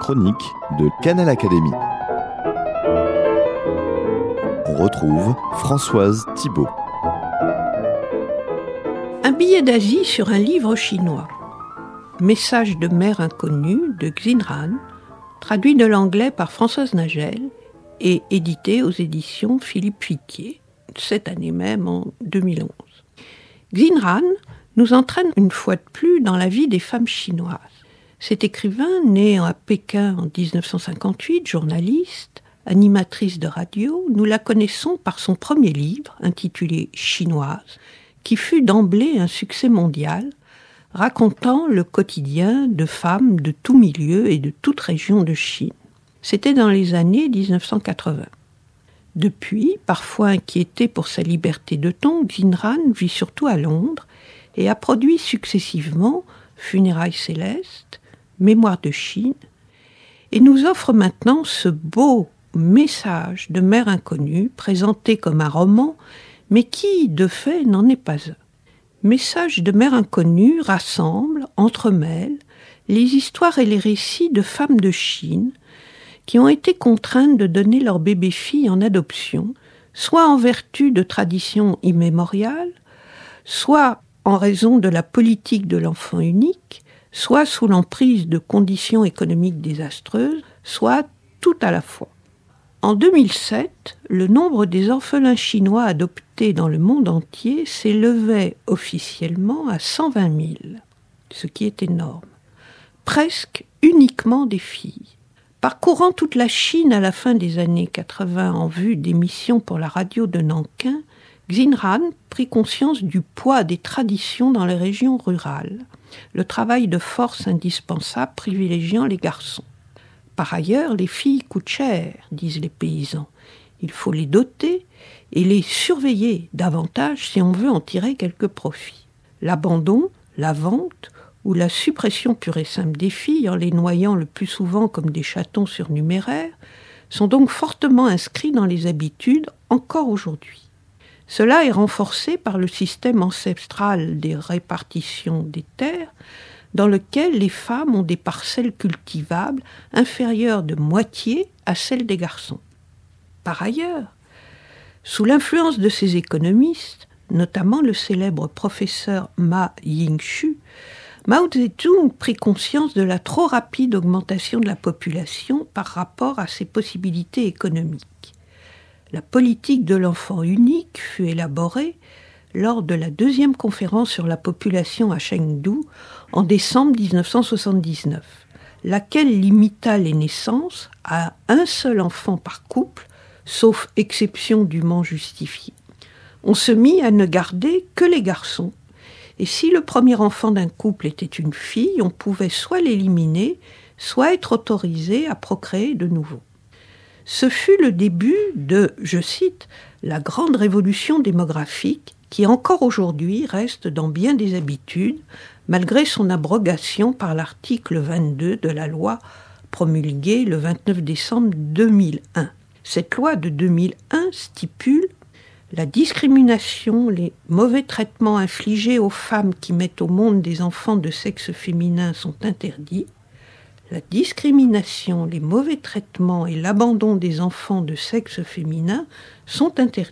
chronique de Canal Académie. On retrouve Françoise Thibault. Un billet d'Asie sur un livre chinois. Message de mer inconnue de Xin-Ran, traduit de l'anglais par Françoise Nagel et édité aux éditions Philippe Fitier, cette année même en 2011. Xin-Ran nous entraîne une fois de plus dans la vie des femmes chinoises. Cet écrivain, né à Pékin en 1958, journaliste, animatrice de radio, nous la connaissons par son premier livre, intitulé « Chinoise », qui fut d'emblée un succès mondial, racontant le quotidien de femmes de tout milieu et de toute région de Chine. C'était dans les années 1980. Depuis, parfois inquiété pour sa liberté de ton, Xin-Ran vit surtout à Londres et a produit successivement Funérailles célestes, Mémoires de Chine, et nous offre maintenant ce beau message de mer inconnue, présenté comme un roman, mais qui, de fait, n'en est pas un. Message de mer inconnue rassemble, entremêle, les histoires et les récits de femmes de Chine qui ont été contraintes de donner leur bébé-fille en adoption, soit en vertu de traditions immémoriales, soit en raison de la politique de l'enfant unique, soit sous l'emprise de conditions économiques désastreuses, soit tout à la fois. En 2007, le nombre des orphelins chinois adoptés dans le monde entier s'élevait officiellement à 120 000, ce qui est énorme. Presque uniquement des filles. Parcourant toute la Chine à la fin des années 80 en vue d'émissions pour la radio de Nankin, Xin-Ran prit conscience du poids des traditions dans les régions rurales, le travail de force indispensable privilégiant les garçons. Par ailleurs, les filles coûtent cher, disent les paysans. Il faut les doter et les surveiller davantage si on veut en tirer quelques profits. L'abandon, la vente ou la suppression pure et simple des filles, en les noyant le plus souvent comme des chatons surnuméraires, sont donc fortement inscrits dans les habitudes encore aujourd'hui. Cela est renforcé par le système ancestral des répartitions des terres, dans lequel les femmes ont des parcelles cultivables inférieures de moitié à celles des garçons. Par ailleurs, sous l'influence de ces économistes, notamment le célèbre professeur Ma Ying-shu, Mao Zedong prit conscience de la trop rapide augmentation de la population par rapport à ses possibilités économiques. La politique de l'enfant unique fut élaborée lors de la deuxième conférence sur la population à Chengdu en décembre 1979, laquelle limita les naissances à un seul enfant par couple, sauf exception dûment justifiée. On se mit à ne garder que les garçons, et si le premier enfant d'un couple était une fille, on pouvait soit l'éliminer, soit être autorisé à procréer de nouveau. Ce fut le début de, je cite, « la grande révolution démographique » qui encore aujourd'hui reste dans bien des habitudes, malgré son abrogation par l'article 22 de la loi promulguée le 29 décembre 2001. Cette loi de 2001 stipule « La discrimination, les mauvais traitements infligés aux femmes qui mettent au monde des enfants de sexe féminin sont interdits. La discrimination, les mauvais traitements et l'abandon des enfants de sexe féminin sont interdits. »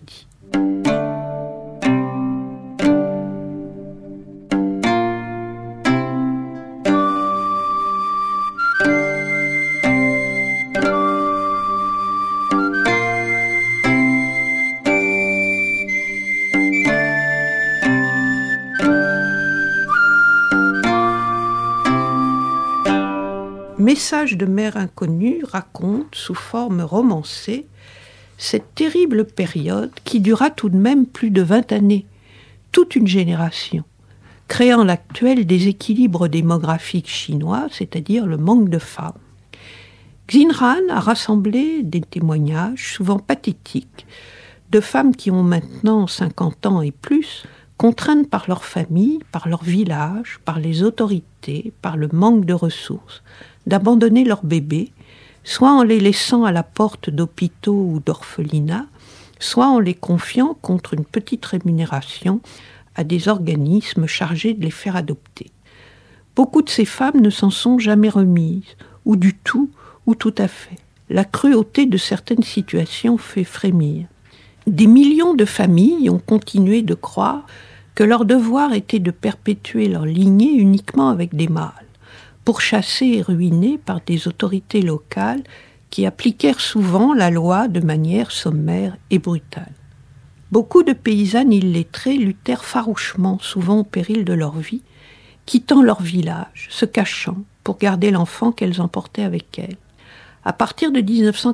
Message de mer inconnue raconte, sous forme romancée, cette terrible période qui dura tout de même plus de 20 années, toute une génération, créant l'actuel déséquilibre démographique chinois, c'est-à-dire le manque de femmes. Xin-Ran a rassemblé des témoignages, souvent pathétiques, de femmes qui ont maintenant 50 ans et plus, contraintes par leur famille, par leur village, par les autorités, par le manque de ressources, d'abandonner leurs bébés, soit en les laissant à la porte d'hôpitaux ou d'orphelinats, soit en les confiant contre une petite rémunération à des organismes chargés de les faire adopter. Beaucoup de ces femmes ne s'en sont jamais remises, ou du tout, ou tout à fait. La cruauté de certaines situations fait frémir. Des millions de familles ont continué de croire que leur devoir était de perpétuer leur lignée uniquement avec des mâles, pourchassés et ruinés par des autorités locales qui appliquèrent souvent la loi de manière sommaire et brutale. Beaucoup de paysannes illettrées luttèrent farouchement, souvent au péril de leur vie, quittant leur village, se cachant pour garder l'enfant qu'elles emportaient avec elles. À partir de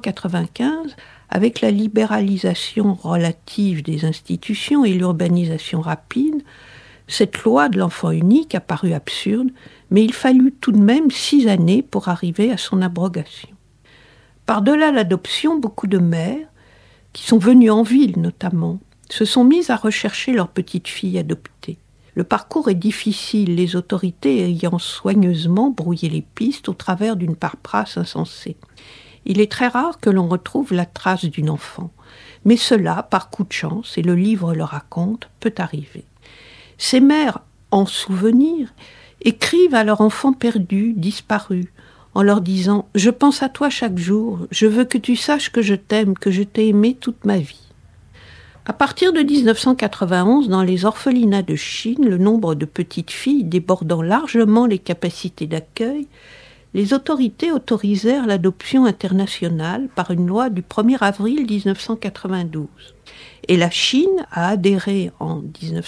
1995, avec la libéralisation relative des institutions et l'urbanisation rapide, cette loi de l'enfant unique a paru absurde, mais il fallut tout de même 6 années pour arriver à son abrogation. Par-delà l'adoption, beaucoup de mères, qui sont venues en ville notamment, se sont mises à rechercher leur petite fille adoptée. Le parcours est difficile, les autorités ayant soigneusement brouillé les pistes au travers d'une paperasse insensée. Il est très rare que l'on retrouve la trace d'une enfant, mais cela, par coup de chance, et le livre le raconte, peut arriver. Ces mères, en souvenir, écrivent à leur enfant perdu, disparu, en leur disant « Je pense à toi chaque jour, je veux que tu saches que je t'aime, que je t'ai aimé toute ma vie ». À partir de 1991, dans les orphelinats de Chine, le nombre de petites filles débordant largement les capacités d'accueil, les autorités autorisèrent l'adoption internationale par une loi du 1er avril 1992. Et la Chine a adhéré en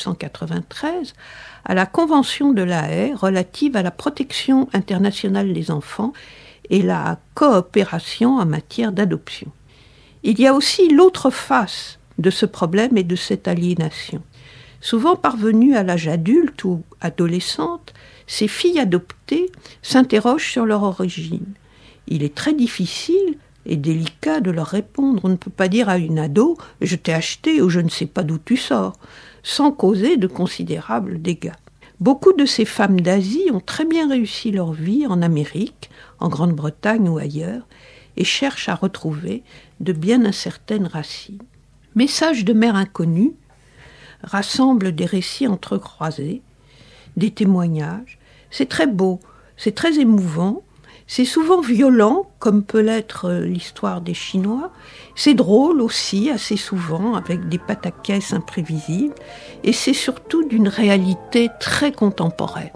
1993 à la Convention de La Haye relative à la protection internationale des enfants et la coopération en matière d'adoption. Il y a aussi l'autre face de ce problème et de cette aliénation. Souvent parvenues à l'âge adulte ou adolescente, ces filles adoptées s'interrogent sur leur origine. Il est très difficile et délicat de leur répondre. On ne peut pas dire à une ado « je t'ai acheté » ou « je ne sais pas d'où tu sors », sans causer de considérables dégâts. Beaucoup de ces femmes d'Asie ont très bien réussi leur vie en Amérique, en Grande-Bretagne ou ailleurs, et cherchent à retrouver de bien incertaines racines. Messages de mères inconnues rassemblent des récits entrecroisés, des témoignages. C'est très beau, c'est très émouvant, c'est souvent violent, comme peut l'être l'histoire des Chinois. C'est drôle aussi, assez souvent, avec des pataquès imprévisibles. Et c'est surtout d'une réalité très contemporaine.